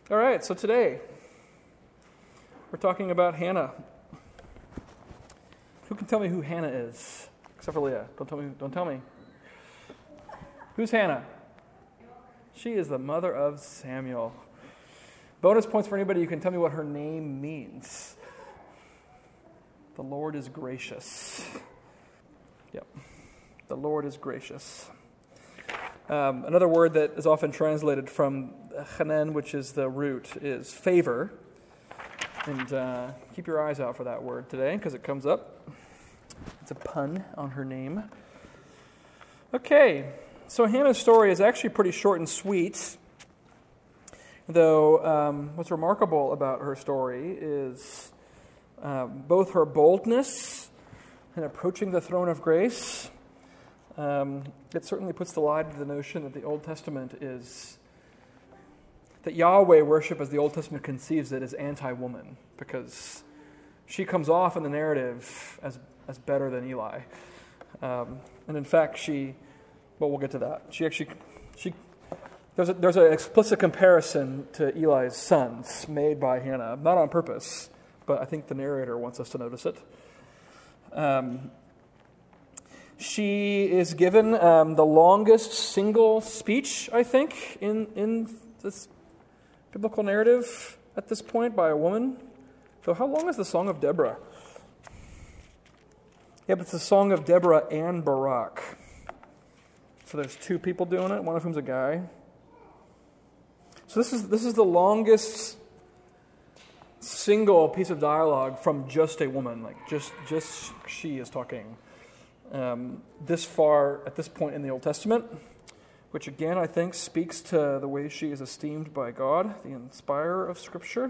All right, so today we're talking about Hannah. Who can tell me who Hannah is? Except for Leah. Don't tell me. Who's Hannah? She is the mother of Samuel. Bonus points for anybody who can tell me what her name means. The Lord is gracious. Yep. The Lord is gracious. Another word that is often translated from chanen, which is the root, is favor. And keep your eyes out for that word today because it comes up. It's a pun on her name. Okay, so Hannah's story is actually pretty short and sweet. Though what's remarkable about her story is both her boldness in approaching the throne of grace. It certainly puts the lie to the notion that the Old Testament is, that Yahweh worship as the Old Testament conceives it is anti-woman, because she comes off in the narrative as better than Eli. And in fact, we'll get to that. There's an explicit comparison to Eli's sons made by Hannah, not on purpose, but I think the narrator wants us to notice it. She is given the longest single speech, I think, in this biblical narrative at this point by a woman. So how long is the Song of Deborah? Yeah, but it's the Song of Deborah and Barak. So there's two people doing it, one of whom's a guy. So this is the longest single piece of dialogue from just a woman, like just she is talking. This far at this point in the Old Testament, which again I think speaks to the way she is esteemed by God, the inspirer of Scripture.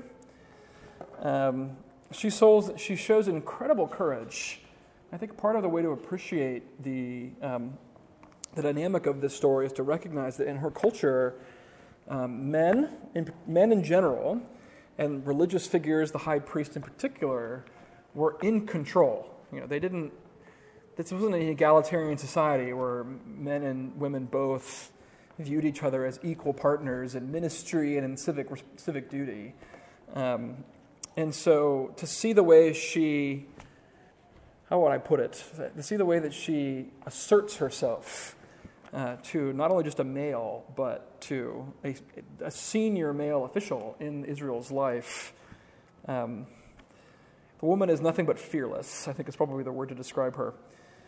She shows incredible courage. I think part of the way to appreciate the dynamic of this story is to recognize that in her culture, men in general, and religious figures, the high priest in particular, were in control. This wasn't an egalitarian society where men and women both viewed each other as equal partners in ministry and in civic duty. And so to see the way how would I put it? To see the way that she asserts herself to not only just a male, but to a senior male official in Israel's life. The woman is nothing but fearless, I think is probably the word to describe her.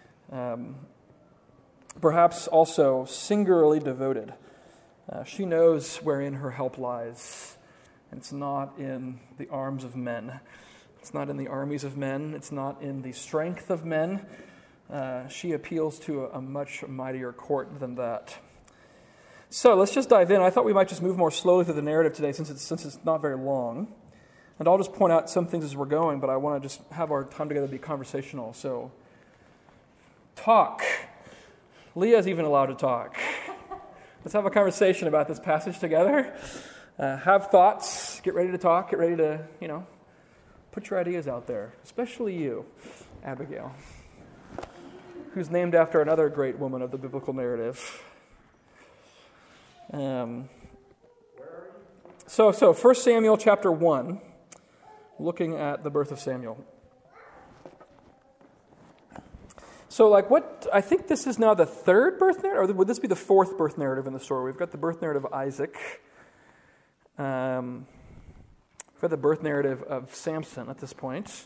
Perhaps also singularly devoted. She knows wherein her help lies. It's not in the arms of men. It's not in the armies of men. It's not in the strength of men. She appeals to a much mightier court than that. So let's just dive in. I thought we might just move more slowly through the narrative today since it's not very long. And I'll just point out some things as we're going, but I want to just have our time together be conversational. So talk. Leah's even allowed to talk. Let's have a conversation about this passage together. Have thoughts. Get ready to talk. Get ready to, put your ideas out there. Especially you, Abigail, who's named after another great woman of the biblical narrative. So 1 Samuel chapter 1, looking at the birth of Samuel. So I think this is now the third birth narrative, or would this be the fourth birth narrative in the story? We've got the birth narrative of Isaac. We've got the birth narrative of Samson at this point,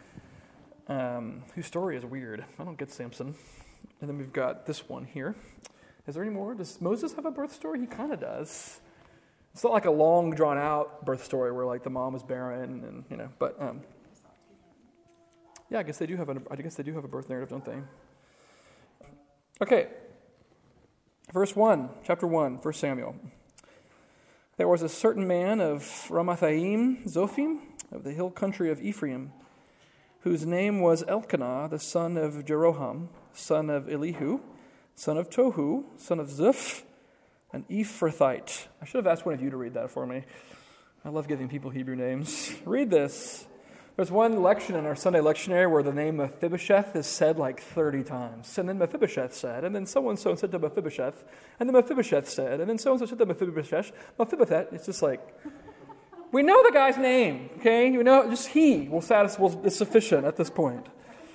whose story is weird. I don't get Samson. And then we've got this one here. Is there any more? Does Moses have a birth story? He kind of does. It's not like a long, drawn-out birth story where the mom is barren and but yeah, I guess they do have a birth narrative, don't they? Okay. Verse 1, chapter 1, 1 Samuel. There was a certain man of Ramathaim, Zophim, of the hill country of Ephraim, whose name was Elkanah, the son of Jeroham, son of Elihu, son of Tohu, son of Zuph, an Ephrathite. I should have asked one of you to read that for me. I love giving people Hebrew names. Read this. There's one lection in our Sunday lectionary where the name Mephibosheth is said 30 times. And then Mephibosheth said, and then so-and-so said to Mephibosheth, and then Mephibosheth said, and then so-and-so said to Mephibosheth. It's just We know the guy's name, okay? You know, just he will satisfy, is sufficient at this point.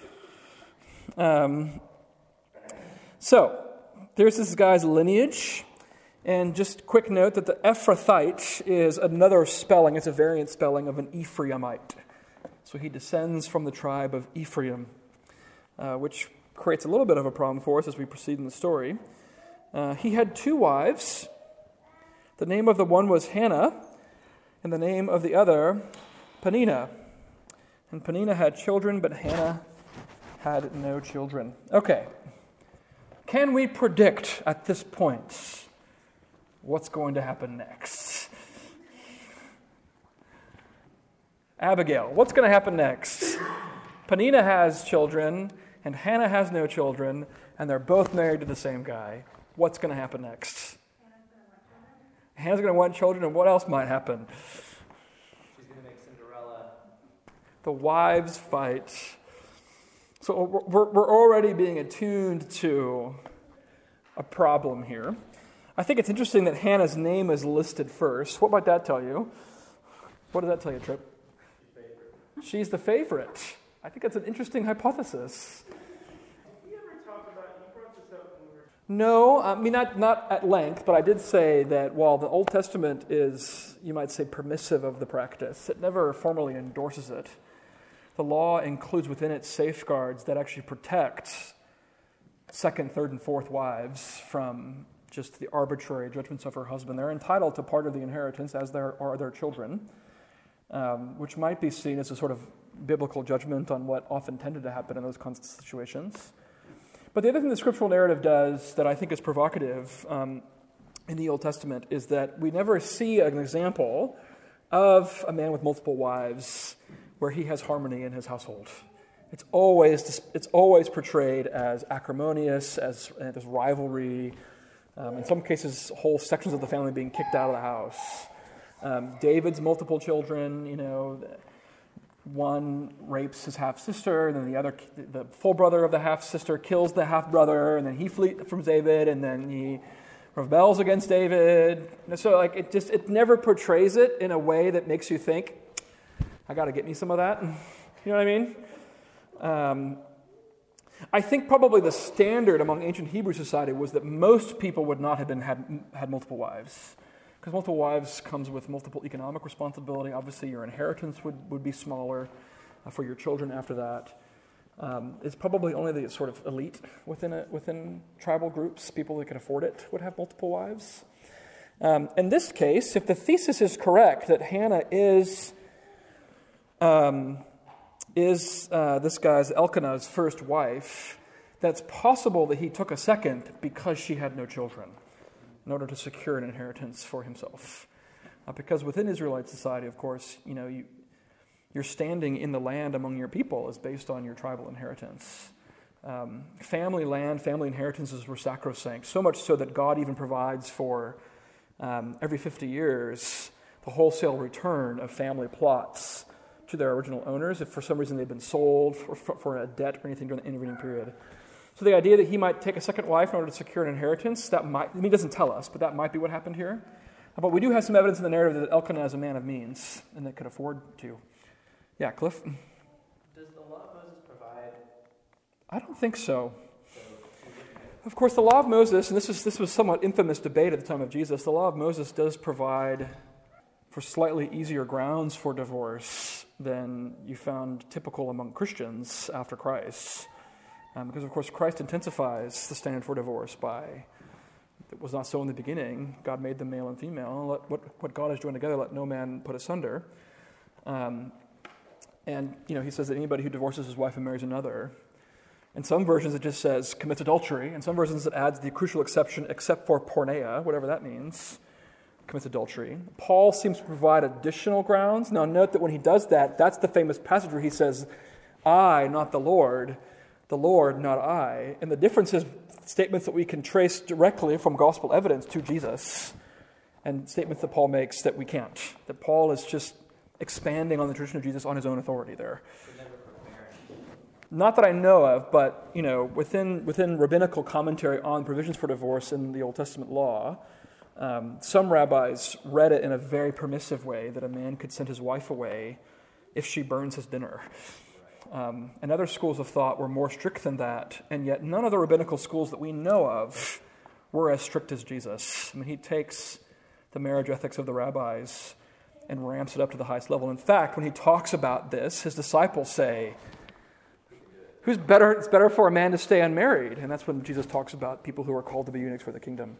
So, there's this guy's lineage. And just quick note that the Ephrathite is another spelling. It's a variant spelling of an Ephraimite. So he descends from the tribe of Ephraim, which creates a little bit of a problem for us as we proceed in the story. He had 2 wives. The name of the one was Hannah, and the name of the other, Peninnah. And Peninnah had children, but Hannah had no children. Okay. Can we predict at this point what's going to happen next? Abigail, what's going to happen next? Peninnah has children, and Hannah has no children, and they're both married to the same guy. What's going to happen next? Hannah's going to want children, and what else might happen? She's going to make Cinderella. The wives fight. So we're already being attuned to a problem here. I think it's interesting that Hannah's name is listed first. What might that tell you? What does that tell you, Tripp? She's the favorite. I think that's an interesting hypothesis. Have we ever talked about, you brought this up when we were... No, I mean, not at length, but I did say that while the Old Testament is, you might say, permissive of the practice, it never formally endorses it. The law includes within it safeguards that actually protect second, third, and fourth wives from just the arbitrary judgments of her husband. They're entitled to part of the inheritance, as are their children, which might be seen as a sort of biblical judgment on what often tended to happen in those kinds of situations. But the other thing the scriptural narrative does that I think is provocative in the Old Testament is that we never see an example of a man with multiple wives where he has harmony in his household. It's always portrayed as acrimonious, as rivalry. In some cases, whole sections of the family being kicked out of the house. David's multiple children, one rapes his half-sister, and then the full brother of the half-sister kills the half-brother, and then he flees from David, and then he rebels against David. So it never portrays it in a way that makes you think, I got to get me some of that. You know what I mean? I think probably the standard among ancient Hebrew society was that most people would not have had multiple wives. Because multiple wives comes with multiple economic responsibility. Obviously, your inheritance would be smaller for your children after that. It's probably only the sort of elite within tribal groups, people that could afford it, would have multiple wives. In this case, if the thesis is correct that Hannah is this guy's Elkanah's first wife, that's possible that he took a second because she had no children in order to secure an inheritance for himself. Because within Israelite society, of course, your standing in the land among your people is based on your tribal inheritance. Family land, family inheritances were sacrosanct, so much so that God even provides for every 50 years the wholesale return of family plots to their original owners if for some reason they've been sold for a debt or anything during the intervening period. So the idea that he might take a second wife in order to secure an inheritance, he doesn't tell us, but that might be what happened here. But we do have some evidence in the narrative that Elkanah is a man of means and that could afford to. Yeah, Cliff? Does the law of Moses provide? I don't think so. Of course, the law of Moses, and this was somewhat infamous debate at the time of Jesus, the law of Moses does provide for slightly easier grounds for divorce than you found typical among Christians after Christ. Because, of course, Christ intensifies the standard for divorce by, it was not so in the beginning, God made them male and female. What God has joined together, let no man put asunder. And, he says that anybody who divorces his wife and marries another. In some versions, it just says commits adultery. In some versions, it adds the crucial exception, except for porneia, whatever that means, commits adultery. Paul seems to provide additional grounds. Now, note that when he does that, that's the famous passage where he says, I, not the Lord, not I. And the difference is statements that we can trace directly from gospel evidence to Jesus and statements that Paul makes that we can't. That Paul is just expanding on the tradition of Jesus on his own authority there. Not that I know of, but within rabbinical commentary on provisions for divorce in the Old Testament law, Some rabbis read it in a very permissive way, that a man could send his wife away if she burns his dinner. And other schools of thought were more strict than that, and yet none of the rabbinical schools that we know of were as strict as Jesus. I mean, he takes the marriage ethics of the rabbis and ramps it up to the highest level. In fact, when he talks about this, his disciples say, it's better for a man to stay unmarried. And that's when Jesus talks about people who are called to be eunuchs for the kingdom.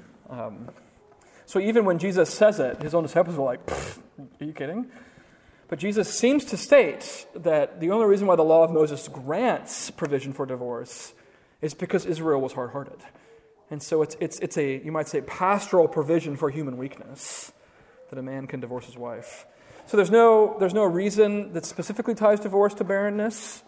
So even when Jesus says it, his own disciples are like, are you kidding? But Jesus seems to state that the only reason why the law of Moses grants provision for divorce is because Israel was hard-hearted. And so it's a, you might say, pastoral provision for human weakness, that a man can divorce his wife. So there's no reason that specifically ties divorce to barrenness,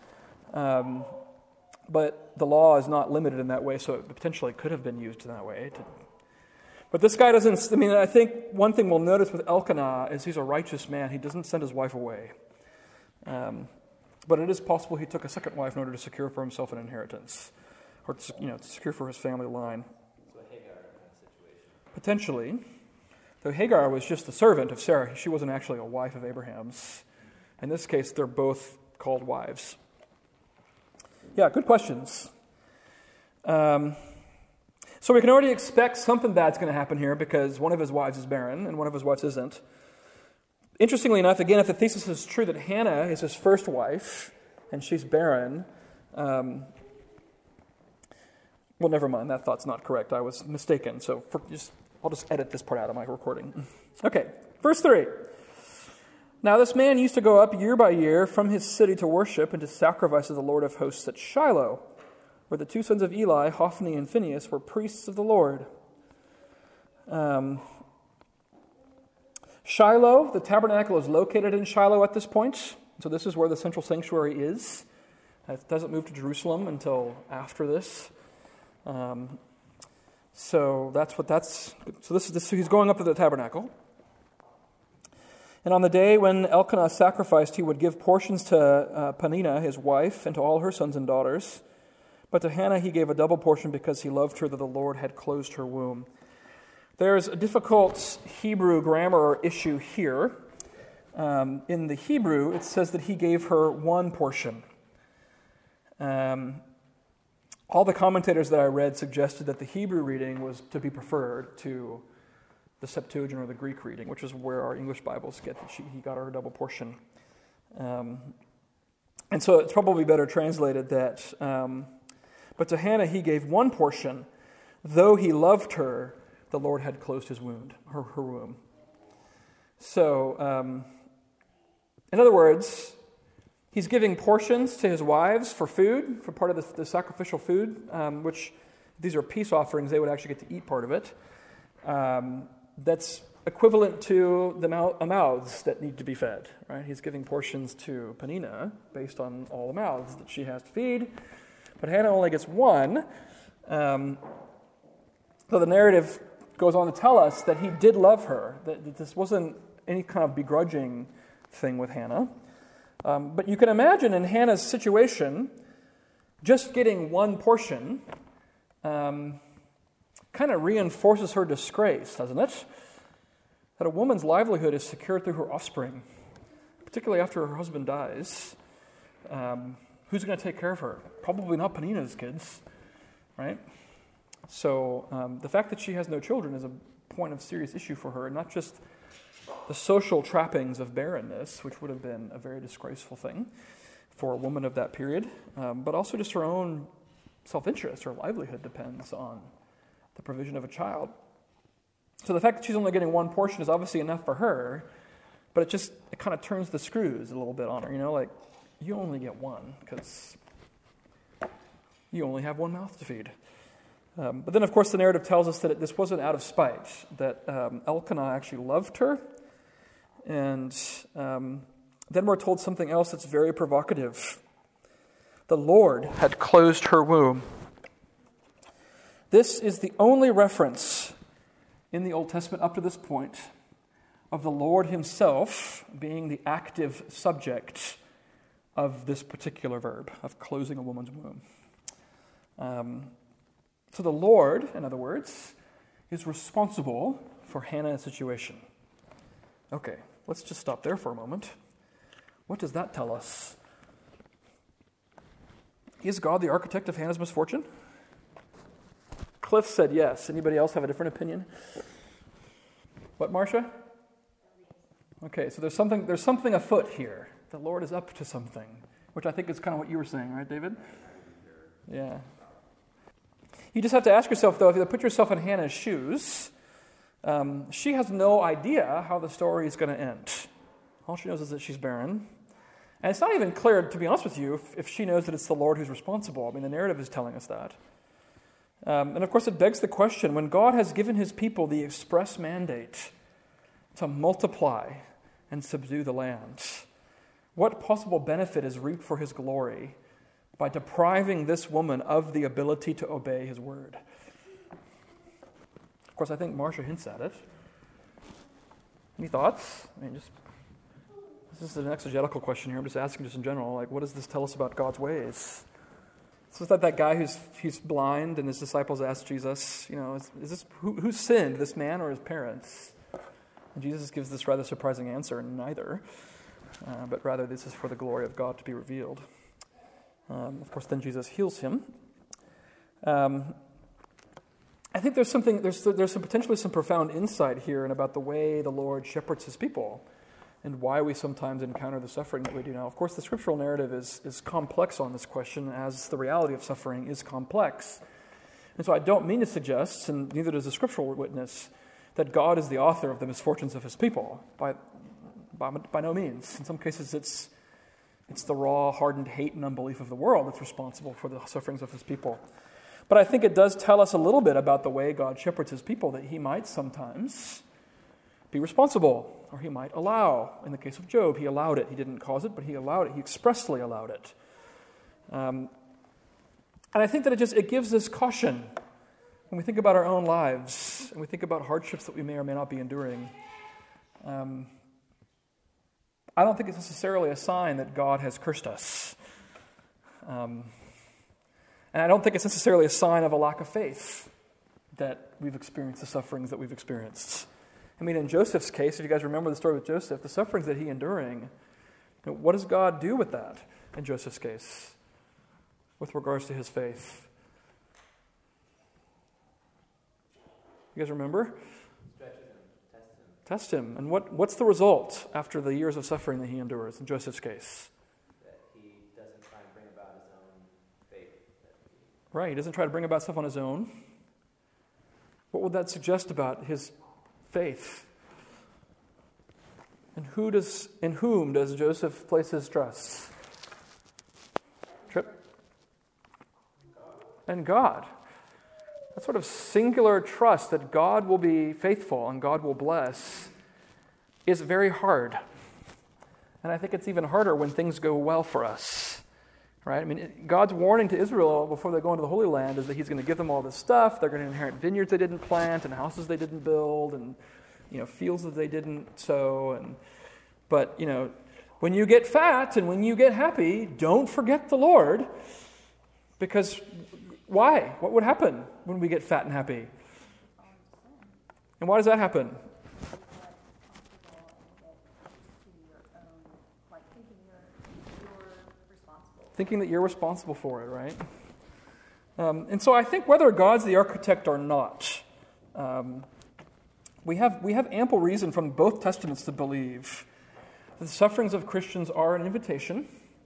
but the law is not limited in that way, so it potentially could have been used in that way. But this guy doesn't, I think one thing we'll notice with Elkanah is he's a righteous man. He doesn't send his wife away. But it is possible he took a second wife in order to secure for himself an inheritance, or to secure for his family line. So a Hagar kind of situation. Potentially. Though Hagar was just the servant of Sarah. She wasn't actually a wife of Abraham's. In this case, they're both called wives. Yeah, good questions. So we can already expect something bad's going to happen here because one of his wives is barren and one of his wives isn't. Interestingly enough, again, if the thesis is true that Hannah is his first wife and she's barren, well, never mind. That thought's not correct. I was mistaken. So I'll just edit this part out of my recording. Okay, verse 3. Now this man used to go up year by year from his city to worship and to sacrifice to the Lord of hosts at Shiloh, where the two sons of Eli, Hophni and Phinehas, were priests of the Lord. Shiloh, the tabernacle is located in Shiloh at this point. So this is where the central sanctuary is. It doesn't move to Jerusalem until after this. So he's going up to the tabernacle. And on the day when Elkanah sacrificed, he would give portions to Peninnah, his wife, and to all her sons and daughters. But to Hannah he gave a double portion because he loved her, that the Lord had closed her womb. There's a difficult Hebrew grammar issue here. In the Hebrew, it says that he gave her one portion. All the commentators that I read suggested that the Hebrew reading was to be preferred to the Septuagint or the Greek reading, which is where our English Bibles get that he got her a double portion. And so it's probably better translated that, but to Hannah he gave one portion, though he loved her, the Lord had closed his wound, her womb. So, in other words, he's giving portions to his wives for food, for part of the sacrificial food, which these are peace offerings. They would actually get to eat part of it. That's equivalent to the mouths that need to be fed. Right? He's giving portions to Peninnah based on all the mouths that she has to feed. But Hannah only gets one. So the narrative goes on to tell us that he did love her, that this wasn't any kind of begrudging thing with Hannah. But you can imagine in Hannah's situation, just getting one portion kind of reinforces her disgrace, doesn't it? That a woman's livelihood is secured through her offspring, particularly after her husband dies. Who's going to take care of her? Probably not Peninnah's kids, right? So the fact that she has no children is a point of serious issue for her, and not just the social trappings of barrenness, which would have been a very disgraceful thing for a woman of that period, but also just her own self-interest. Her livelihood depends on the provision of a child. So the fact that she's only getting one portion is obviously enough for her, but it kind of turns the screws a little bit on her, like, you only get one because you only have one mouth to feed. But then, of course, the narrative tells us that this wasn't out of spite, that Elkanah actually loved her. And then we're told something else that's very provocative. The Lord had closed her womb. This is the only reference in the Old Testament up to this point of the Lord himself being the active subject of this particular verb, of closing a woman's womb. So the Lord, in other words, is responsible for Hannah's situation. Okay, let's just stop there for a moment. What does that tell us? Is God the architect of Hannah's misfortune? Cliff said yes. Anybody else have a different opinion? What, Marcia? Okay, so there's something afoot here. The Lord is up to something, which I think is kind of what you were saying, right, David? Yeah. You just have to ask yourself, though, if you put yourself in Hannah's shoes, she has no idea how the story is going to end. All she knows is that she's barren. And it's not even clear, to be honest with you, if she knows that it's the Lord who's responsible. I mean, the narrative is telling us that. And of course, it begs the question, when God has given his people the express mandate to multiply and subdue the land, what possible benefit is reaped for his glory by depriving this woman of the ability to obey his word? Of course, I think Marcia hints at it. Any thoughts? I mean, this is an exegetical question here. I'm just asking just in general, like, what does this tell us about God's ways? So it's like that guy who's blind, and his disciples ask Jesus, is this who sinned, this man or his parents? And Jesus gives this rather surprising answer, neither. But rather this is for the glory of God to be revealed. Of course, then Jesus heals him. I think there's potentially some profound insight here and about the way the Lord shepherds his people and why we sometimes encounter the suffering that we do now. Of course, the scriptural narrative is complex on this question, as the reality of suffering is complex. And so I don't mean to suggest, and neither does the scriptural witness, that God is the author of the misfortunes of his people. By no means. In some cases, it's the raw, hardened hate and unbelief of the world that's responsible for the sufferings of his people. But I think it does tell us a little bit about the way God shepherds his people, that he might sometimes be responsible, or he might allow. In the case of Job, he allowed it. He didn't cause it, but he allowed it. He expressly allowed it. And I think that it gives us caution when we think about our own lives and we think about hardships that we may or may not be enduring. I don't think it's necessarily a sign that God has cursed us. And I don't think it's necessarily a sign of a lack of faith that we've experienced the sufferings that we've experienced. I mean, in Joseph's case, if you guys remember the story with Joseph, the sufferings that he enduring, what does God do with that in Joseph's case with regards to his faith? You guys remember? Stretches him, tests him. Test him. And what's the result after the years of suffering that he endures in Joseph's case? That he doesn't try and bring about his own faith. Right, he doesn't try to bring about stuff on his own. What would that suggest about his faith? In whom does Joseph place his trust? Trip? And God. That sort of singular trust that God will be faithful and God will bless is very hard. And I think it's even harder when things go well for us. Right? I mean, God's warning to Israel before they go into the Holy Land is that he's going to give them all this stuff. They're going to inherit vineyards they didn't plant and houses they didn't build and fields that they didn't sow. But when you get fat and when you get happy, don't forget the Lord. Because why? What would happen when we get fat and happy? And why does that happen? Thinking that you're responsible for it, right? And so I think whether God's the architect or not, we have ample reason from both Testaments to believe that the sufferings of Christians are an invitation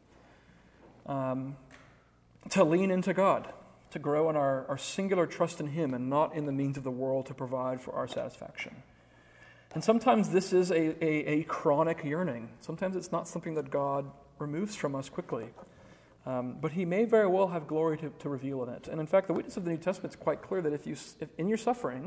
to lean into God, to grow in our singular trust in him and not in the means of the world to provide for our satisfaction. And sometimes this is a chronic yearning. Sometimes it's not something that God removes from us quickly. But he may very well have glory to reveal in it. And in fact, the witness of the New Testament is quite clear that if in your suffering,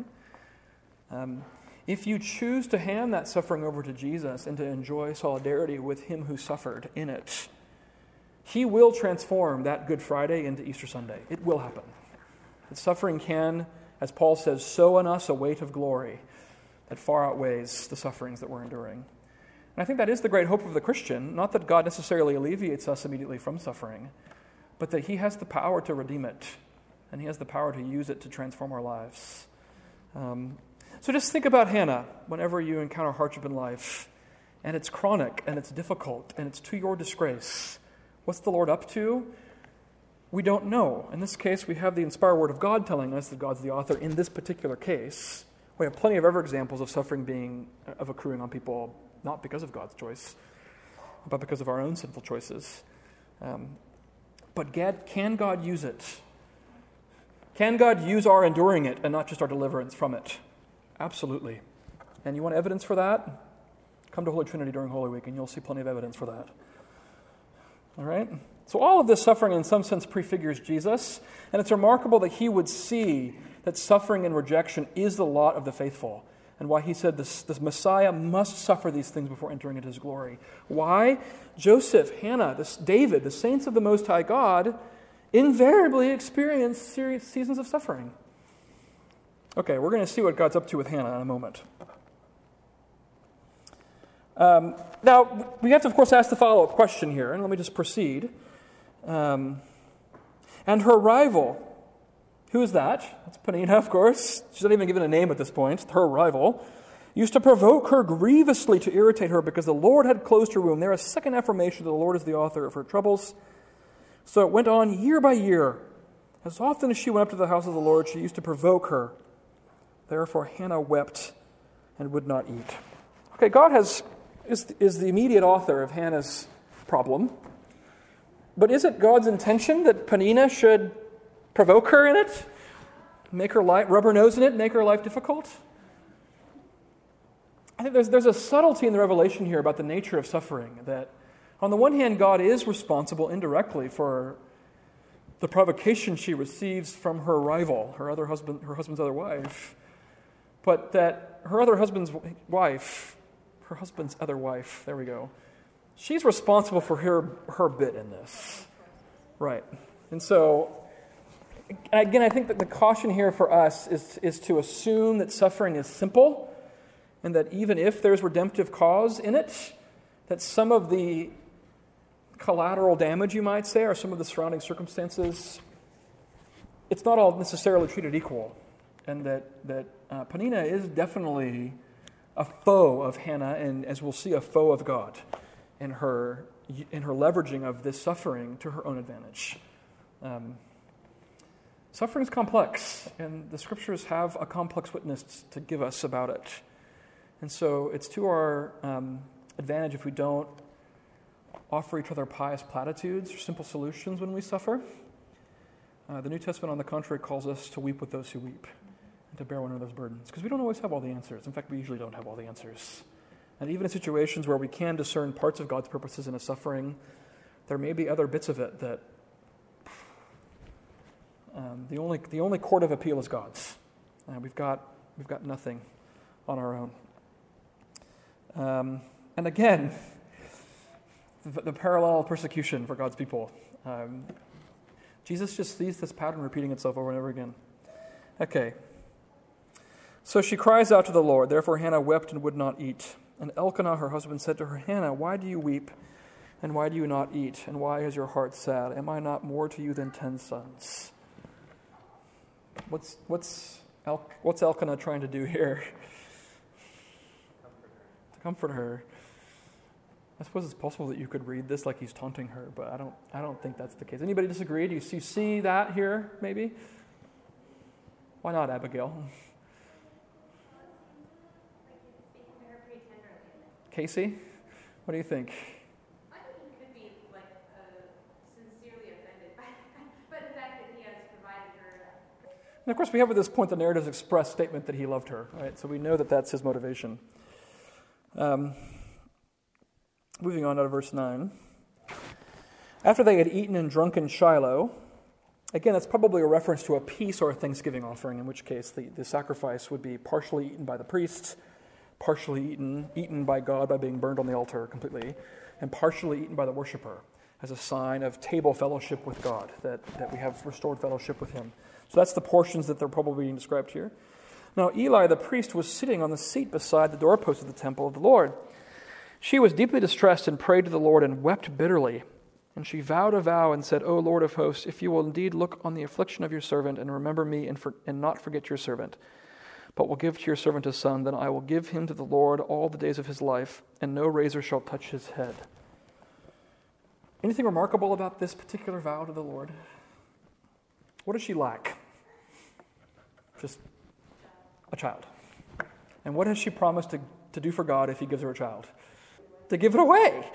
if you choose to hand that suffering over to Jesus and to enjoy solidarity with him who suffered in it, he will transform that Good Friday into Easter Sunday. It will happen. That suffering can, as Paul says, sow in us a weight of glory that far outweighs the sufferings that we're enduring. And I think that is the great hope of the Christian, not that God necessarily alleviates us immediately from suffering, but that he has the power to redeem it, and he has the power to use it to transform our lives. So just think about Hannah whenever you encounter hardship in life, and it's chronic, and it's difficult, and it's to your disgrace. What's the Lord up to? We don't know. In this case, we have the inspired word of God telling us that God's the author in this particular case. We have plenty of other examples of suffering accruing on people, not because of God's choice, but because of our own sinful choices. But can God use it? Can God use our enduring it and not just our deliverance from it? Absolutely. And you want evidence for that? Come to Holy Trinity during Holy Week and you'll see plenty of evidence for that. All right? So all of this suffering in some sense prefigures Jesus, and it's remarkable that he would see that suffering and rejection is the lot of the faithful, and why he said this Messiah must suffer these things before entering into his glory. Why? Joseph, Hannah, David, the saints of the Most High God, invariably experience serious seasons of suffering. Okay, we're going to see what God's up to with Hannah in a moment. Now, we have to, of course, ask the follow-up question here, and let me just proceed. And her rival, who is that? That's Peninnah, of course. She's not even given a name at this point. Her rival used to provoke her grievously to irritate her because the Lord had closed her womb. There is a second affirmation that the Lord is the author of her troubles. So it went on year by year. As often as she went up to the house of the Lord, she used to provoke her. Therefore Hannah wept and would not eat. Okay, God is the immediate author of Hannah's problem. But is it God's intention that Peninnah should provoke her in it? Make her rub her nose in it, make her life difficult? I think there's a subtlety in the revelation here about the nature of suffering, that on the one hand, God is responsible indirectly for the provocation she receives from her rival, her husband's other wife, but that her husband's other wife, there we go, she's responsible for her bit in this. Right. And so, again, I think that the caution here for us is to assume that suffering is simple, and that even if there's redemptive cause in it, that some of the collateral damage, you might say, or some of the surrounding circumstances, it's not all necessarily treated equal. And that Peninnah is definitely a foe of Hannah, and as we'll see, a foe of God in her leveraging of this suffering to her own advantage. Suffering is complex, and the Scriptures have a complex witness to give us about it. And so it's to our advantage if we don't offer each other pious platitudes or simple solutions when we suffer. The New Testament, on the contrary, calls us to weep with those who weep and to bear one another's burdens, because we don't always have all the answers. In fact, we usually don't have all the answers. And even in situations where we can discern parts of God's purposes in a suffering, there may be other bits of it that the only court of appeal is God's. We've got nothing on our own. And again, the parallel persecution for God's people. Jesus just sees this pattern repeating itself over and over again. Okay. So she cries out to the Lord. Therefore Hannah wept and would not eat. And Elkanah, her husband, said to her, Hannah, why do you weep, and why do you not eat? And why is your heart sad? Am I not more to you than 10 sons? What's Elkanah trying to do here? To comfort her. I suppose it's possible that you could read this like he's taunting her, but I don't think that's the case. Anybody disagree? Do you see that here, maybe? Why not, Abigail? Casey, what do you think? I think he could be sincerely offended by the fact that he has provided her. And of course, we have at this point the narrative's express statement that he loved her, right? So we know that that's his motivation. Moving on to verse 9. After they had eaten and drunk in Shiloh, again, that's probably a reference to a peace or a thanksgiving offering, in which case the sacrifice would be partially eaten by the priests, partially eaten by God by being burned on the altar completely, and partially eaten by the worshiper as a sign of table fellowship with God, that we have restored fellowship with him. So that's the portions that they're probably being described here. Now Eli the priest was sitting on the seat beside the doorpost of the temple of the Lord. She was deeply distressed and prayed to the Lord and wept bitterly. And she vowed a vow and said, O Lord of hosts, if you will indeed look on the affliction of your servant and remember me and not forget your servant, but will give to your servant a son. Then I will give him to the Lord all the days of his life, and no razor shall touch his head." Anything remarkable about this particular vow to the Lord? What does she lack? Just a child. And what has she promised to do for God if he gives her a child? To give it away.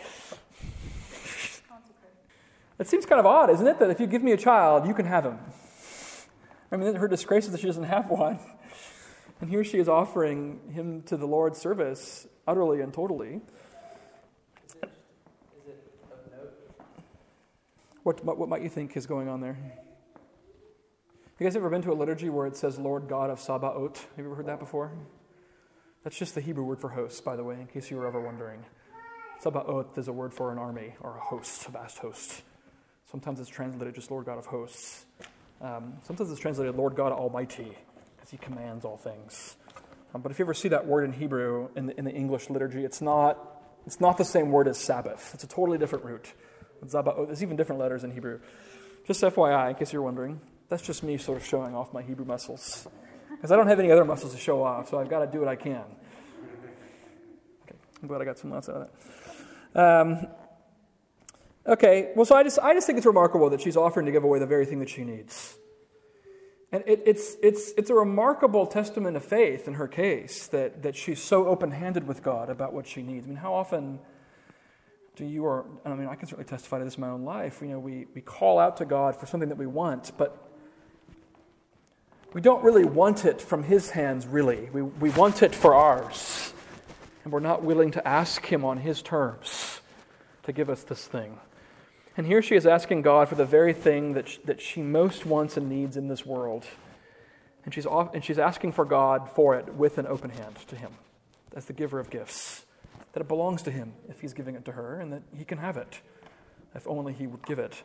It seems kind of odd, isn't it? That if you give me a child, you can have him. I mean, her disgrace is that she doesn't have one. And here she is offering him to the Lord's service utterly and totally. Is it of note? What might you think is going on there? You guys ever been to a liturgy where it says Lord God of Sabaoth? Have you ever heard that before? That's just the Hebrew word for host, by the way, in case you were ever wondering. Sabaoth is a word for an army or a host, a vast host. Sometimes it's translated just Lord God of hosts. Sometimes it's translated Lord God Almighty, because he commands all things. But if you ever see that word in Hebrew in the English liturgy, it's not the same word as Sabbath. It's a totally different root. There's even different letters in Hebrew. Just FYI, in case you're wondering, that's just me sort of showing off my Hebrew muscles. Because I don't have any other muscles to show off, so I've got to do what I can. Okay, I'm glad I got some laughs out of that. Okay, well, so I just think it's remarkable that she's offering to give away the very thing that she needs. And it's a remarkable testament of faith in her case that she's so open-handed with God about what she needs. I mean, how often do you, or I mean, I can certainly testify to this in my own life. You know, we call out to God for something that we want, but we don't really want it from his hands, really. We want it for ours. And we're not willing to ask him on his terms to give us this thing. And here she is asking God for the very thing that she most wants and needs in this world. And she's asking for God for it with an open hand to him as the giver of gifts. That it belongs to him if he's giving it to her, and that he can have it if only he would give it.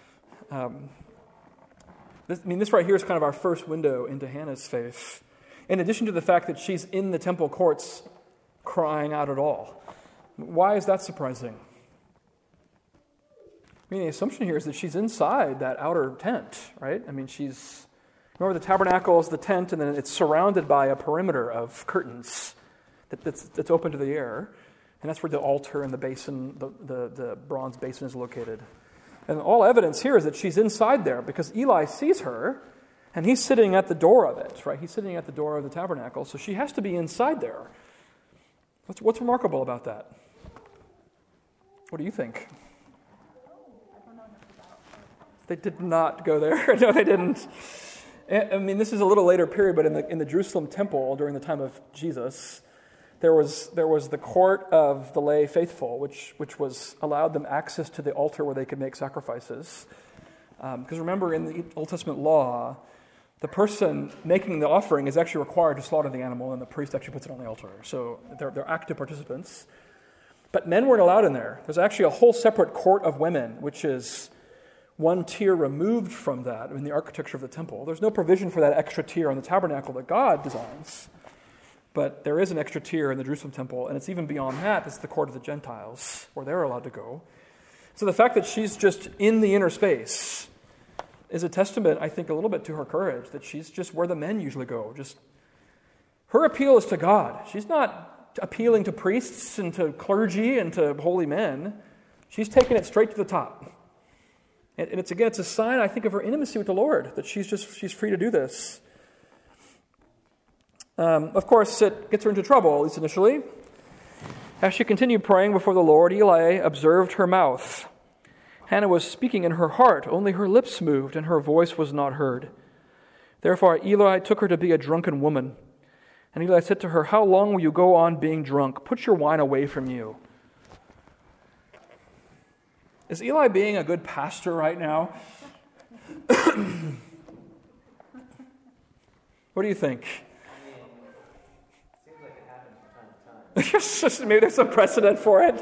This right here is kind of our first window into Hannah's faith. In addition to the fact that she's in the temple courts crying out at all. Why is that surprising? I mean, the assumption here is that she's inside that outer tent, right? I mean, remember the tabernacle is the tent, and then it's surrounded by a perimeter of curtains that's open to the air. And that's where the altar and the basin, the bronze basin is located. And all evidence here is that she's inside there because Eli sees her, and he's sitting at the door of it, right? He's sitting at the door of the tabernacle, so she has to be inside there. What's remarkable about that? What do you think? They did not go there. No, they didn't. I mean, this is a little later period, but in the Jerusalem temple during the time of Jesus, there was the court of the lay faithful, which was allowed them access to the altar where they could make sacrifices. Because remember, in the Old Testament law, the person making the offering is actually required to slaughter the animal, and the priest actually puts it on the altar. So they're active participants. But men weren't allowed in there. There's actually a whole separate court of women, which is one tier removed from that in the architecture of the temple. There's no provision for that extra tier on the tabernacle that God designs. But there is an extra tier in the Jerusalem temple, and it's even beyond that. It's the court of the Gentiles, where they're allowed to go. So the fact that she's just in the inner space is a testament, I think, a little bit to her courage, that she's just where the men usually go. Just her appeal is to God. She's not appealing to priests and to clergy and to holy men. She's taking it straight to the top. And it's a sign, I think, of her intimacy with the Lord, that she's free to do this. Of course, it gets her into trouble, at least initially. As she continued praying before the Lord, Eli observed her mouth. Hannah was speaking in her heart, only her lips moved, and her voice was not heard. Therefore Eli took her to be a drunken woman. And Eli said to her, "How long will you go on being drunk? Put your wine away from you." Is Eli being a good pastor right now? What do you think? Seems like it happens from time to time. Maybe there's some precedent for it.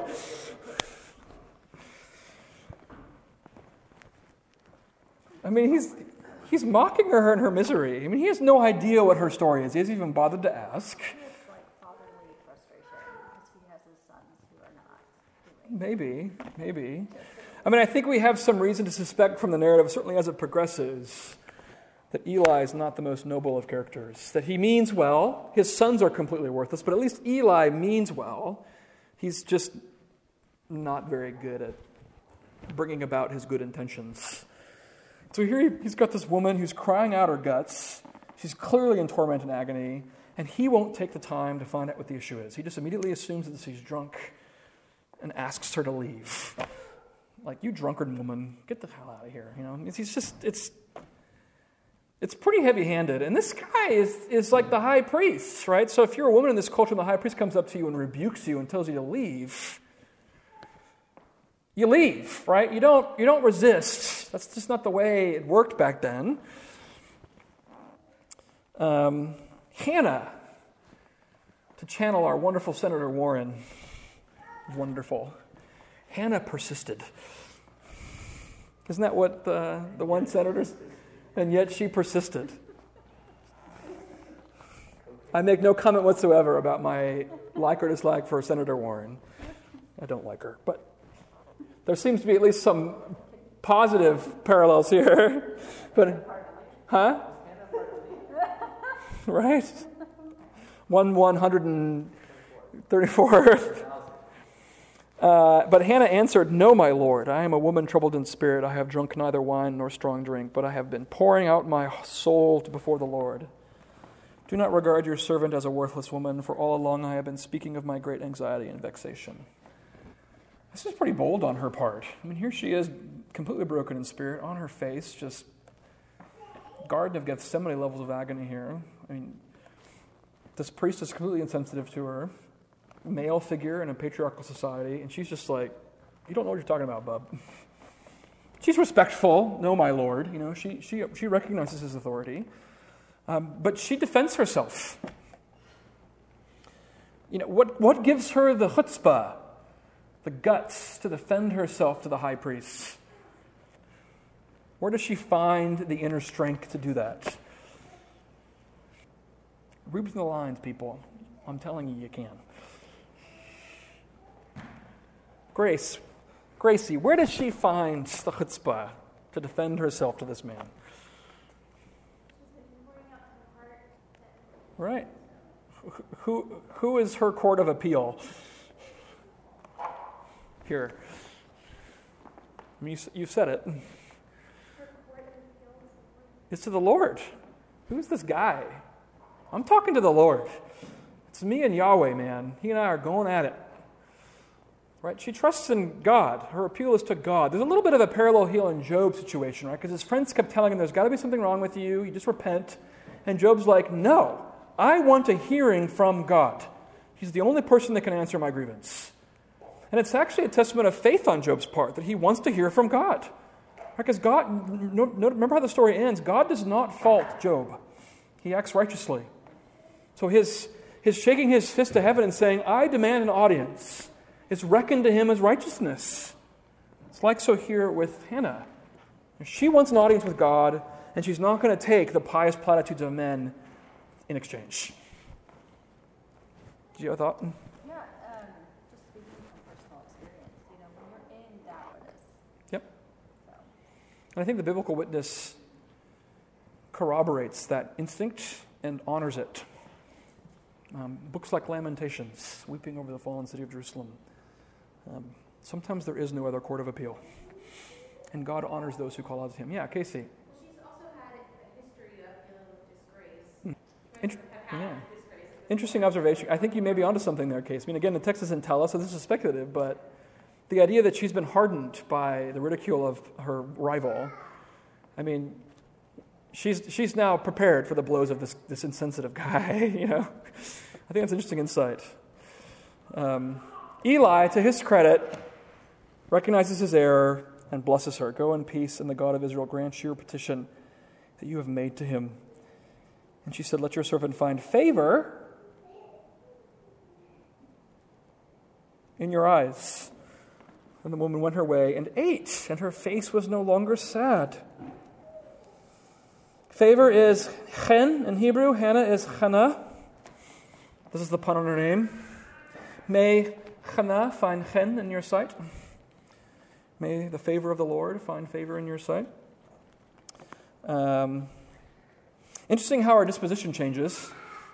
I mean, he's mocking her in her misery. I mean, he has no idea what her story is. He hasn't even bothered to ask. It's like fatherly frustration because he has his sons who are not doing. Maybe. I mean, I think we have some reason to suspect from the narrative, certainly as it progresses, that Eli is not the most noble of characters, that he means well. His sons are completely worthless, but at least Eli means well. He's just not very good at bringing about his good intentions. So here he's got this woman who's crying out her guts. She's clearly in torment and agony, and he won't take the time to find out what the issue is. He just immediately assumes that she's drunk and asks her to leave. Like, you drunkard woman, get the hell out of here. You know, it's pretty heavy-handed. And this guy is like the high priest, right? So if you're a woman in this culture and the high priest comes up to you and rebukes you and tells you to leave, you leave, right? You don't resist. That's just not the way it worked back then. Hannah, to channel our wonderful Senator Warren, wonderful. Hannah persisted. Isn't that what the one senator? And yet she persisted. I make no comment whatsoever about my like or dislike for Senator Warren. I don't like her, but there seems to be at least some positive parallels here. But, huh? Right? 134th. But Hannah answered, "No, my Lord, I am a woman troubled in spirit. I have drunk neither wine nor strong drink, but I have been pouring out my soul before the Lord. Do not regard your servant as a worthless woman, for all along I have been speaking of my great anxiety and vexation." This is pretty bold on her part. I mean, here she is, completely broken in spirit, on her face, just Garden of Gethsemane levels of agony here. I mean, this priest is completely insensitive to her, male figure in a patriarchal society, and she's just like, "You don't know what you're talking about, bub." She's respectful, "No, my Lord." You know, she recognizes his authority, but she defends herself. You know, what gives her the chutzpah, the guts to defend herself to the high priest? Where does she find the inner strength to do that? Read between the lines, people. I'm telling you, you can. Gracie, where does she find the chutzpah to defend herself to this man? Right. Who is her court of appeal? Here. I mean, you said it. It's to the Lord. Who's this guy? I'm talking to the Lord. It's me and Yahweh, man. He and I are going at it. Right? She trusts in God. Her appeal is to God. There's a little bit of a parallel here in Job's situation, right? Because his friends kept telling him, "There's got to be something wrong with you. You just repent." And Job's like, "No, I want a hearing from God. He's the only person that can answer my grievance." And it's actually a testament of faith on Job's part, that he wants to hear from God. Because God, remember how the story ends. God does not fault Job. He acts righteously. So his shaking his fist to heaven and saying, "I demand an audience," is reckoned to him as righteousness. It's like so here with Hannah. She wants an audience with God, and she's not going to take the pious platitudes of men in exchange. Do you have a thought? Yeah, just speaking from personal experience, when you're in darkness. Yep. And I think the biblical witness corroborates that instinct and honors it. Books like Lamentations, weeping over the fallen city of Jerusalem. Sometimes there is no other court of appeal. And God honors those who call out to him. Yeah, Casey. Well, she's also had a history of dealing with disgrace. Interesting observation. I think you may be onto something there, Casey. I mean, again, the text doesn't tell us, so this is speculative, but the idea that she's been hardened by the ridicule of her rival, I mean, she's now prepared for the blows of this insensitive guy, I think that's an interesting insight. Eli, to his credit, recognizes his error and blesses her. "Go in peace, and the God of Israel grant you your petition that you have made to him." And she said, "Let your servant find favor in your eyes." And the woman went her way and ate, and her face was no longer sad. Favor is chen in Hebrew. Hannah is Chana. This is the pun on her name. May Chana find chen in your sight. May the favor of the Lord find favor in your sight. Interesting how her disposition changes,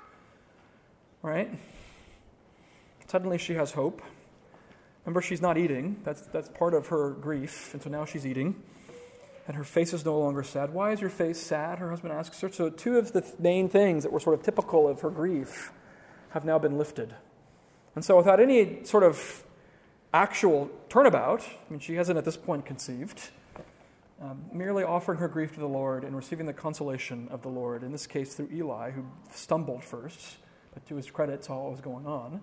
right? Suddenly she has hope. Remember, she's not eating. That's part of her grief, and so now she's eating. And her face is no longer sad. Why is your face sad? Her husband asks her. So two of the main things that were sort of typical of her grief have now been lifted. And so without any sort of actual turnabout, she hasn't at this point conceived, merely offering her grief to the Lord and receiving the consolation of the Lord, in this case through Eli, who stumbled first, but to his credit saw what was going on,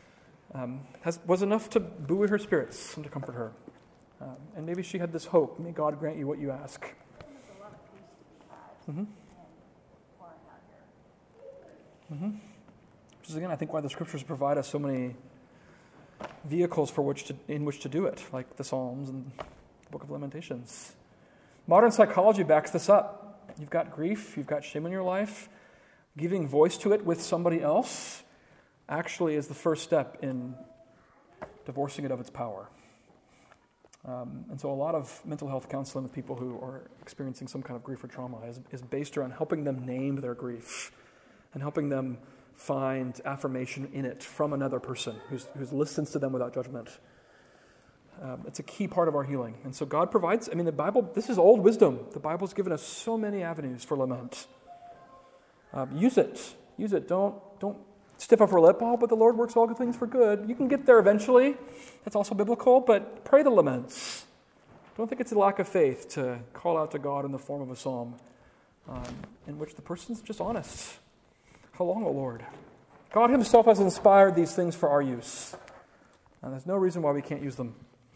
was enough to buoy her spirits and to comfort her. And maybe she had this hope, may God grant you what you ask. There's a lot of peace to be had in pouring out here. Which is, again, I think why the Scriptures provide us so many vehicles in which to do it, like the Psalms and the Book of Lamentations. Modern psychology backs this up. You've got grief, you've got shame in your life. Giving voice to it with somebody else actually is the first step in divorcing it of its power. And so a lot of mental health counseling with people who are experiencing some kind of grief or trauma is based around helping them name their grief and helping them find affirmation in it from another person who listens to them without judgment. It's a key part of our healing. And so God provides, the Bible, this is old wisdom. The Bible's given us so many avenues for lament. Use it. Use it. Don't stiff upper lip, but the Lord works all good things for good. You can get there eventually. That's also biblical, but pray the laments. Don't think it's a lack of faith to call out to God in the form of a psalm in which the person's just honest. How long, O Lord? God himself has inspired these things for our use. And there's no reason why we can't use them.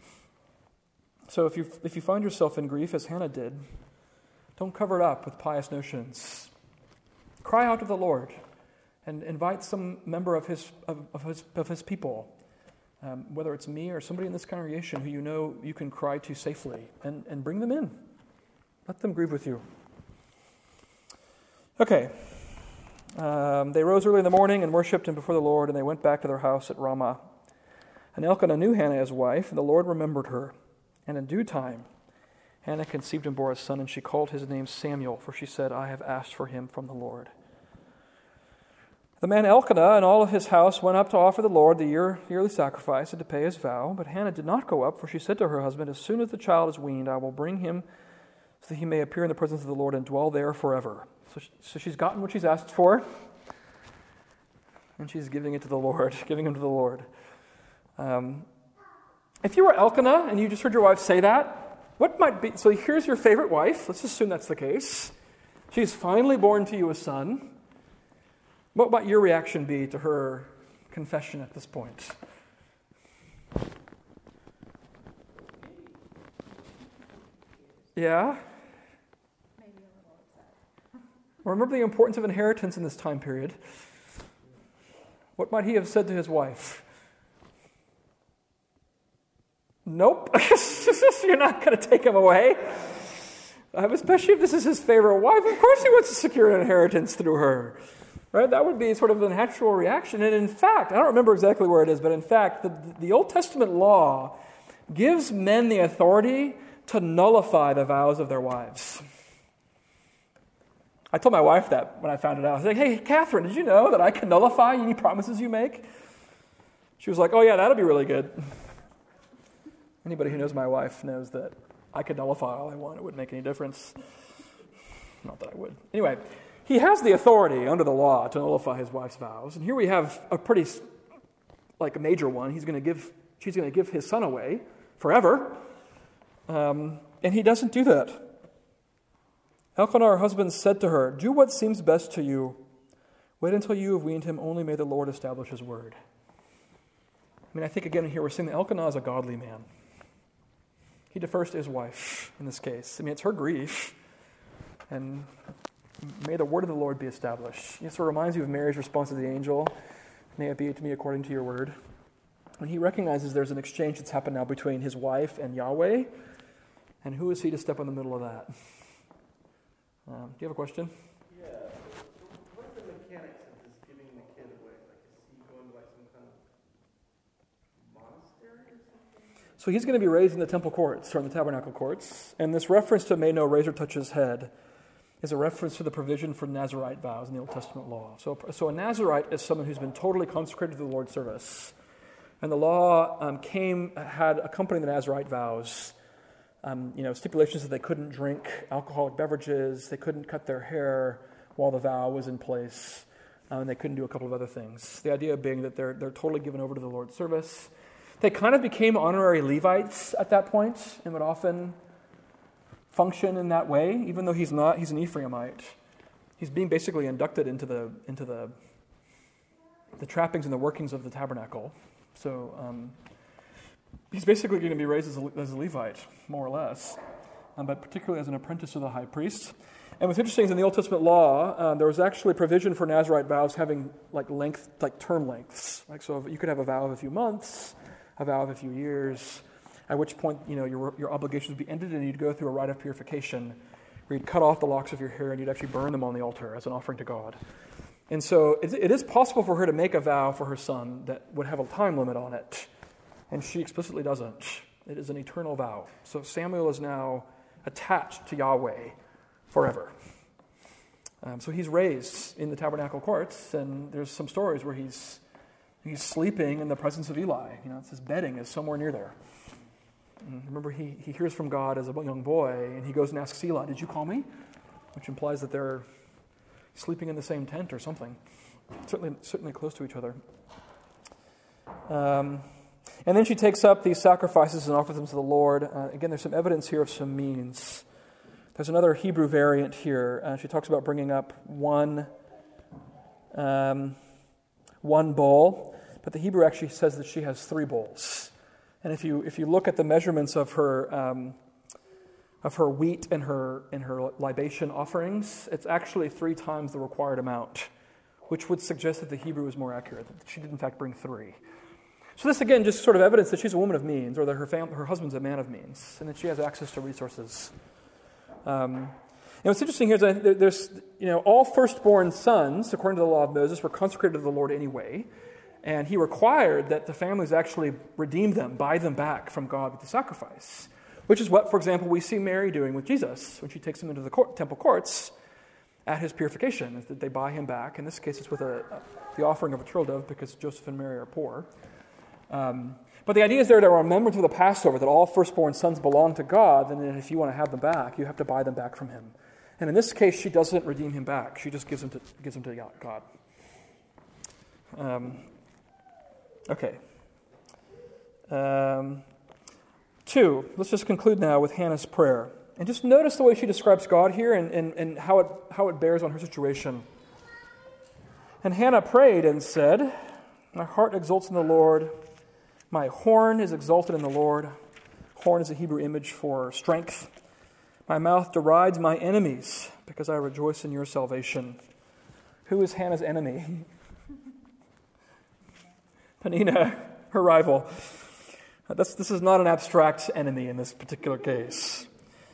So if you find yourself in grief, as Hannah did, don't cover it up with pious notions. Cry out to the Lord and invite some member of his people, whether it's me or somebody in this congregation who you know you can cry to safely, and bring them in. Let them grieve with you. Okay. They rose early in the morning and worshipped him before the Lord, and they went back to their house at Ramah. And Elkanah knew Hannah his wife, and the Lord remembered her. And in due time, Hannah conceived and bore a son, and she called his name Samuel, for she said, I have asked for him from the Lord. The man Elkanah and all of his house went up to offer the Lord the yearly sacrifice and to pay his vow. But Hannah did not go up, for she said to her husband, as soon as the child is weaned, I will bring him so that he may appear in the presence of the Lord and dwell there forever. So she's gotten what she's asked for, and she's giving it to the Lord, giving him to the Lord. If you were Elkanah and you just heard your wife say that, what might be... So here's your favorite wife. Let's assume that's the case. She's finally born to you a son. What might your reaction be to her confession at this point? Yeah? Maybe a little upset. Remember the importance of inheritance in this time period. What might he have said to his wife? Nope. You're not going to take him away. Especially if this is his favorite wife. Of course he wants to secure an inheritance through her. Right? That would be sort of the natural reaction. And in fact, I don't remember exactly where it is, but in fact, the Old Testament law gives men the authority to nullify the vows of their wives. I told my wife that when I found it out. I was like, hey, Catherine, did you know that I can nullify any promises you make? She was like, oh yeah, that'll be really good. Anybody who knows my wife knows that I could nullify all I want. It wouldn't make any difference. Not that I would. Anyway, he has the authority under the law to nullify his wife's vows. And here we have a pretty, a major one. She's going to give his son away forever. And he doesn't do that. Elkanah, her husband, said to her, do what seems best to you. Wait until you have weaned him. Only may the Lord establish his word. I think again here we're seeing that Elkanah is a godly man. He defers to his wife in this case. It's her grief. And may the word of the Lord be established. It sort of reminds you of Mary's response to the angel. May it be to me according to your word. And he recognizes there's an exchange that's happened now between his wife and Yahweh. And who is he to step in the middle of that? Do you have a question? Yeah. What are the mechanics of this giving the kid away? Is he going to some kind of monastery or something? So he's going to be raised in the temple courts, or in the tabernacle courts. And this reference to may no razor touch his head is a reference to the provision for Nazirite vows in the Old Testament law. So a Nazirite is someone who's been totally consecrated to the Lord's service. And the law had accompanied the Nazirite vows, stipulations that they couldn't drink alcoholic beverages, they couldn't cut their hair while the vow was in place, and they couldn't do a couple of other things. The idea being that they're totally given over to the Lord's service. They kind of became honorary Levites at that point and would often function in that way, even though he's not. He's an Ephraimite. He's being basically inducted into the trappings and the workings of the tabernacle. So he's basically going to be raised as a Levite, more or less, but particularly as an apprentice to the high priest. And what's interesting is in the Old Testament law, there was actually provision for Nazirite vows having term lengths. So you could have a vow of a few months, a vow of a few years, at which point your obligations would be ended and you'd go through a rite of purification where you'd cut off the locks of your hair and you'd actually burn them on the altar as an offering to God. And so it is possible for her to make a vow for her son that would have a time limit on it, and she explicitly doesn't. It is an eternal vow. So Samuel is now attached to Yahweh forever. So he's raised in the tabernacle courts, and there's some stories where he's sleeping in the presence of Eli. His bedding is somewhere near there. And remember, he hears from God as a young boy, and he goes and asks Eli, "Did you call me?" Which implies that they're sleeping in the same tent or something. Certainly close to each other. And then she takes up these sacrifices and offers them to the Lord. Again, there's some evidence here of some means. There's another Hebrew variant here. She talks about bringing up one bowl, but the Hebrew actually says that she has 3 bowls. And if you look at the measurements of her wheat and her libation offerings, it's actually 3 times the required amount, which would suggest that the Hebrew is more accurate, that she did in fact bring 3. So this, again, just sort of evidence that she's a woman of means, or that her husband's a man of means, and that she has access to resources. And what's interesting here is that there's, all firstborn sons, according to the law of Moses, were consecrated to the Lord anyway, and he required that the families actually redeem them, buy them back from God with the sacrifice, which is what, for example, we see Mary doing with Jesus when she takes him into the temple courts at his purification, is that they buy him back. In this case, it's with the offering of a turtle dove because Joseph and Mary are poor. But the idea is there to remember to the Passover that all firstborn sons belong to God, and if you want to have them back, you have to buy them back from him. And in this case, she doesn't redeem him back. She just gives them to God. Okay. 2, let's just conclude now with Hannah's prayer. And just notice the way she describes God here and how it bears on her situation. And Hannah prayed and said, "My heart exults in the Lord. My horn is exalted in the Lord." Horn is a Hebrew image for strength. "My mouth derides my enemies because I rejoice in your salvation." Who is Hannah's enemy? Peninnah, her rival. This is not an abstract enemy in this particular case.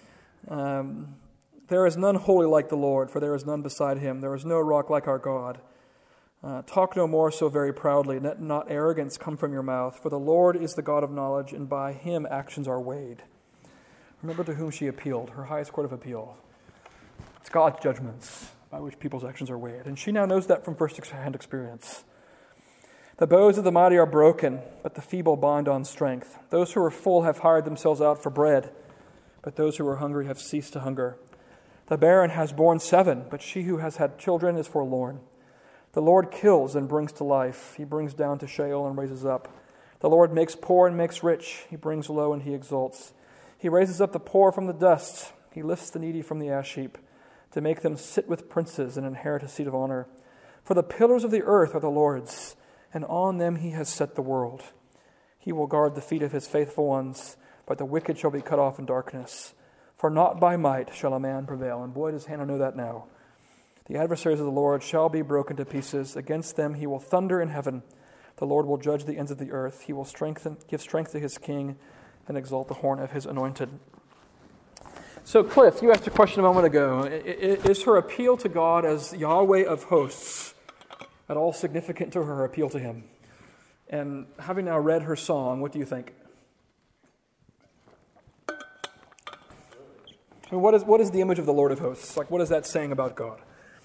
"There is none holy like the Lord, for there is none beside him. There is no rock like our God. Talk no more so very proudly. Let not arrogance come from your mouth. For the Lord is the God of knowledge, and by him actions are weighed." Remember to whom she appealed, her highest court of appeal. It's God's judgments by which people's actions are weighed. And she now knows that from first-hand experience. "The bows of the mighty are broken, but the feeble bind on strength. Those who are full have hired themselves out for bread, but those who are hungry have ceased to hunger. The barren has borne 7, but she who has had children is forlorn. The Lord kills and brings to life. He brings down to Sheol and raises up. The Lord makes poor and makes rich. He brings low and he exalts. He raises up the poor from the dust. He lifts the needy from the ash heap, to make them sit with princes and inherit a seat of honor. For the pillars of the earth are the Lord's, and on them he has set the world. He will guard the feet of his faithful ones, but the wicked shall be cut off in darkness. For not by might shall a man prevail." And boy, does Hannah know that now. "The adversaries of the Lord shall be broken to pieces. Against them he will thunder in heaven. The Lord will judge the ends of the earth. He will give strength to his king and exalt the horn of his anointed." So, Cliff, you asked a question a moment ago. Is her appeal to God as Yahweh of hosts at all significant to her appeal to him? And having now read her song, what do you think? I mean, what is the image of the Lord of hosts? Like, what is that saying about God?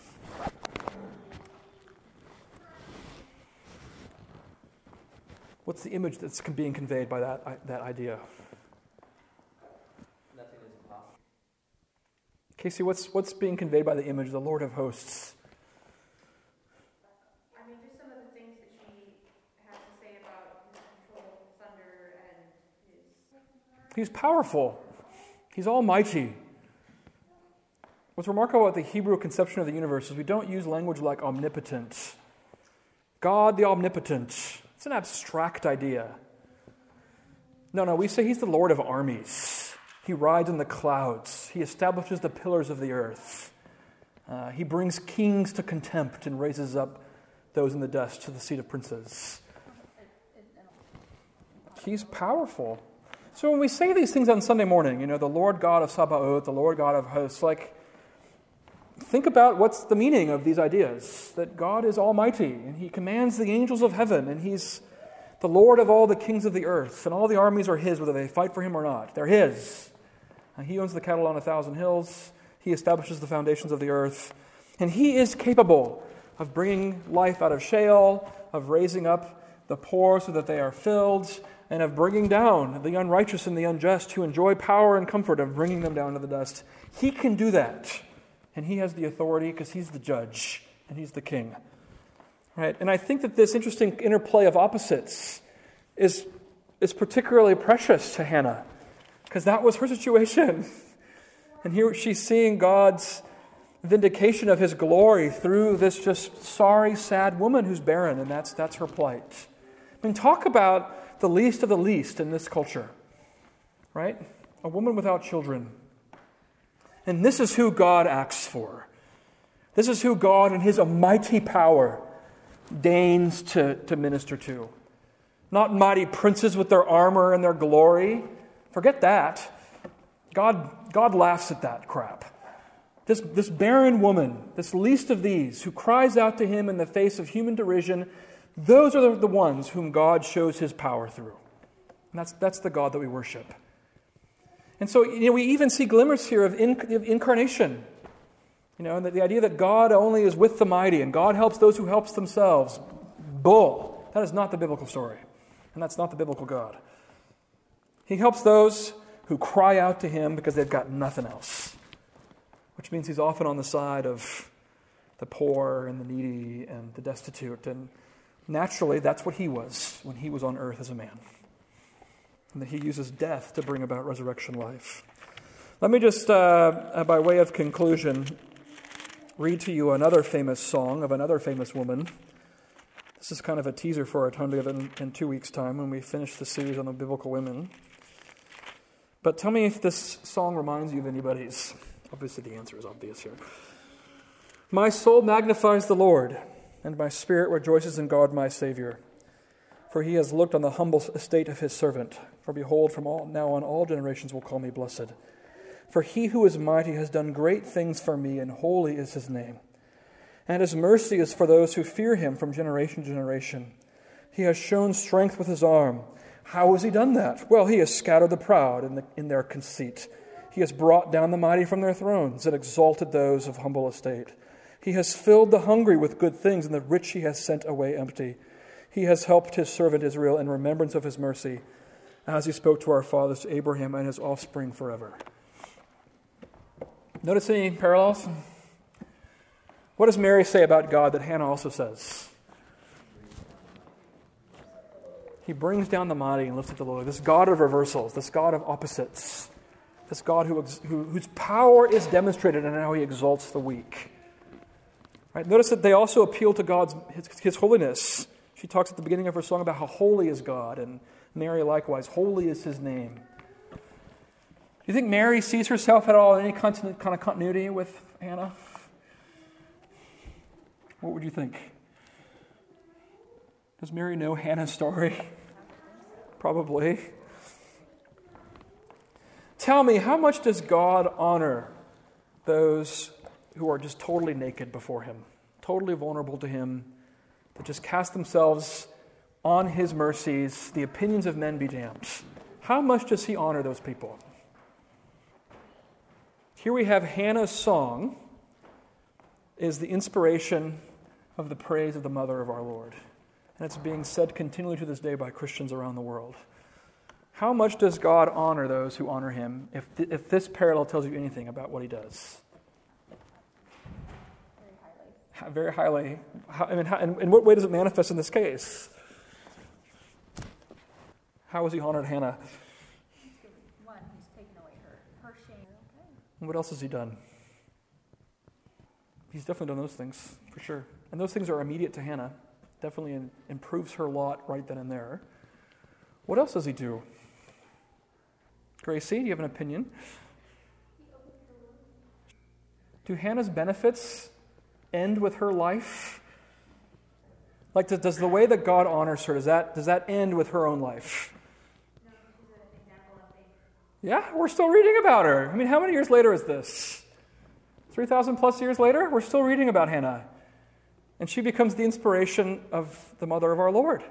What's the image that's being conveyed by that idea? Nothing is impossible. Casey, what's being conveyed by the image of the Lord of hosts? I mean, just some of the things that she has to say about his control of thunder and his... He's powerful. He's almighty. What's remarkable about the Hebrew conception of the universe is we don't use language like omnipotent. God the omnipotent. It's an abstract idea. No, we say he's the Lord of armies. He rides in the clouds. He establishes the pillars of the earth. He brings kings to contempt and raises up those in the dust to the seat of princes. He's powerful. So when we say these things on Sunday morning, the Lord God of Sabaoth, the Lord God of hosts, think about what's the meaning of these ideas. That God is almighty, and he commands the angels of heaven, and he's the Lord of all the kings of the earth, and all the armies are his, whether they fight for him or not. They're his. He owns the cattle on 1,000 hills. He establishes the foundations of the earth. And he is capable of bringing life out of Sheol, of raising up the poor so that they are filled, and of bringing down the unrighteous and the unjust who enjoy power and comfort, of bringing them down to the dust. He can do that. And he has the authority because he's the judge and he's the king. Right? And I think that this interesting interplay of opposites is particularly precious to Hannah because that was her situation. And here she's seeing God's vindication of his glory through this just sorry, sad woman who's barren, and that's her plight. I mean, talk about the least of the least in this culture. Right? A woman without children. And this is who God acts for. This is who God in his almighty power deigns to minister to. Not mighty princes with their armor and their glory. Forget that. God laughs at that crap. This barren woman, this least of these, who cries out to him in the face of human derision, those are the ones whom God shows his power through. And that's the God that we worship. And so, we even see glimmers here of incarnation. And the idea that God only is with the mighty and God helps those who help themselves. Bull. That is not the biblical story. And that's not the biblical God. He helps those who cry out to him because they've got nothing else. Which means he's often on the side of the poor and the needy and the destitute. And naturally, that's what he was when he was on earth as a man. And that he uses death to bring about resurrection life. Let me just, by way of conclusion, read to you another famous song of another famous woman. This is kind of a teaser for our time together in 2 weeks' time when we finish the series on the biblical women. But tell me if this song reminds you of anybody's. Obviously the answer is obvious here. My soul magnifies the Lord, and my spirit rejoices in God my Savior. For he has looked on the humble estate of his servant. For behold, from now on all generations will call me blessed. For he who is mighty has done great things for me, and holy is his name. And his mercy is for those who fear him from generation to generation. He has shown strength with his arm. How has he done that? Well, he has scattered the proud in their conceit. He has brought down the mighty from their thrones and exalted those of humble estate. He has filled the hungry with good things, and the rich he has sent away empty. He has helped his servant Israel in remembrance of his mercy, as he spoke to our fathers, to Abraham and his offspring forever. Notice any parallels? What does Mary say about God that Hannah also says? He brings down the mighty and lifts up the lowly. This God of reversals, this God of opposites, this God whose power is demonstrated in how he exalts the weak. Right? Notice that they also appeal to his holiness. She talks at the beginning of her song about how holy is God, and Mary likewise, holy is his name. Do you think Mary sees herself at all in any kind of continuity with Hannah? What would you think? Does Mary know Hannah's story? Probably. Tell me, how much does God honor those who are just totally naked before him, totally vulnerable to him, that just cast themselves on his mercies, the opinions of men be damned? How much does he honor those people? Here we have Hannah's song is the inspiration of the praise of the mother of our Lord. And it's being said continually to this day by Christians around the world. How much does God honor those who honor him, if this parallel tells you anything about what he does? Very highly. In what way does it manifest in this case? How has he honored Hannah? One, he's taken away her shame. Okay. And what else has he done? He's definitely done those things, for sure. And those things are immediate to Hannah. Definitely improves her lot right then and there. What else does he do? Gracie, do you have an opinion? Do Hannah's benefits end with her life? Like, does the way that God honors her, does that end with her own life? No, she's an example of faith. Yeah, we're still reading about her. I mean, how many years later is this? 3,000 plus years later? We're still reading about Hannah. And she becomes the inspiration of the mother of our Lord.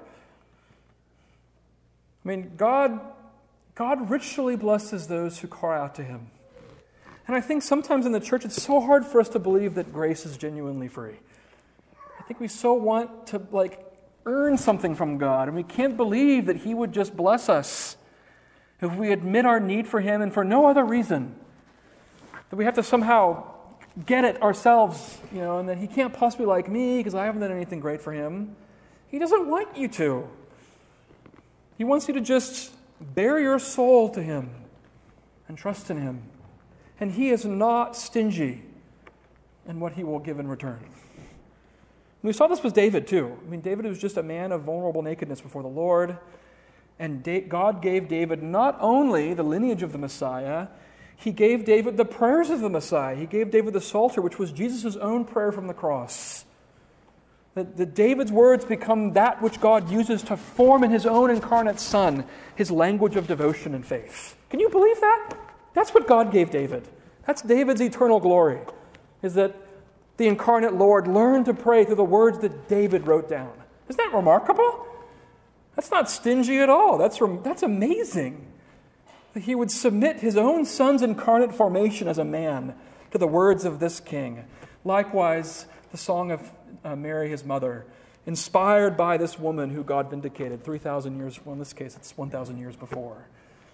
I mean, God richly blesses those who cry out to him. And I think sometimes in the church it's so hard for us to believe that grace is genuinely free. I think we so want to earn something from God, and we can't believe that he would just bless us if we admit our need for him and for no other reason. That we have to somehow get it ourselves, and that he can't possibly like me because I haven't done anything great for him. He doesn't want you to. He wants you to just bare your soul to him and trust in him. And he is not stingy in what he will give in return. And we saw this with David too. I mean, David was just a man of vulnerable nakedness before the Lord. And God gave David not only the lineage of the Messiah, he gave David the prayers of the Messiah. He gave David the Psalter, which was Jesus' own prayer from the cross. That David's words become that which God uses to form in his own incarnate Son his language of devotion and faith. Can you believe that? That's what God gave David. That's David's eternal glory, is that the incarnate Lord learned to pray through the words that David wrote down. Isn't that remarkable? That's not stingy at all. That's amazing. That he would submit his own Son's incarnate formation as a man to the words of this king. Likewise, the song of Mary, his mother, inspired by this woman who God vindicated 3,000 years, well, in this case, it's 1,000 years before.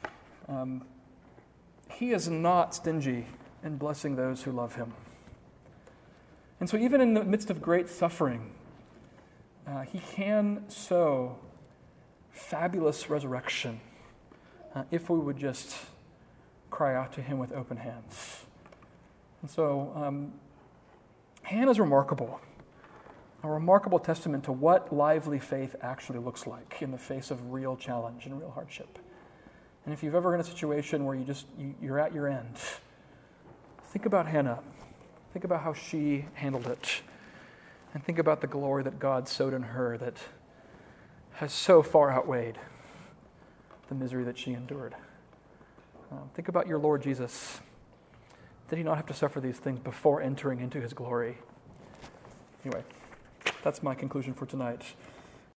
He is not stingy in blessing those who love him. And so even in the midst of great suffering, he can sow fabulous resurrection if we would just cry out to him with open hands. And so Hannah's remarkable. A remarkable testament to what lively faith actually looks like in the face of real challenge and real hardship. And if you've ever in a situation where you're at your end, think about Hannah. Think about how she handled it. And think about the glory that God sowed in her that has so far outweighed the misery that she endured. Think about your Lord Jesus. Did he not have to suffer these things before entering into his glory? Anyway, that's my conclusion for tonight.